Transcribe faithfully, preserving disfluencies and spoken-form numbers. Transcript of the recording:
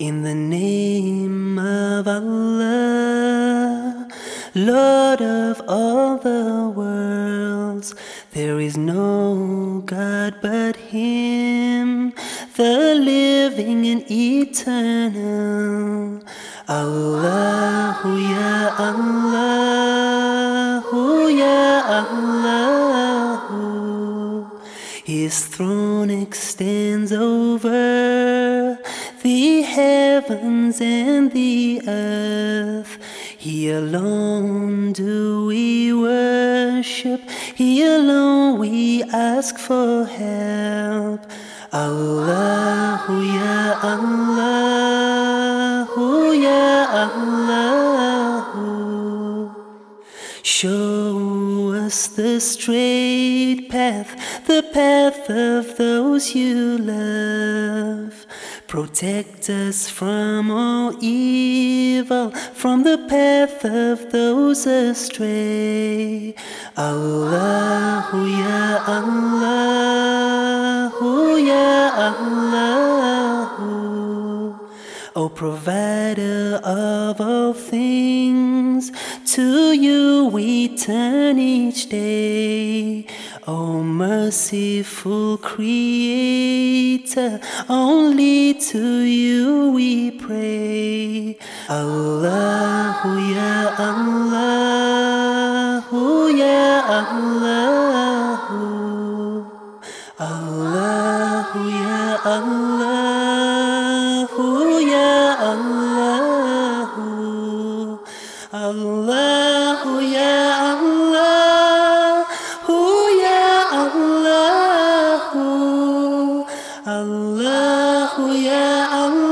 In the name of Allah, Lord of all the worlds, there is no God but Him, the living and eternal. Allahu ya Allahu ya Allahu. His throne extends over the heavens and the earth. He alone do we worship, He alone we ask for help. Allahu ya Allahu ya Allahu. Show us the straight path, the path of those you love. Protect us from all evil, from the path of those astray. Allahu ya Allahu ya Allahu. O provider of all things, to you we turn each day. O merciful Creator, only to you we pray. Allahu ya Allahu ya Allahu. Allahu ya Allahu ya Allahu. Allahu ya Allahu ya Allahu. Allahu ya Allah.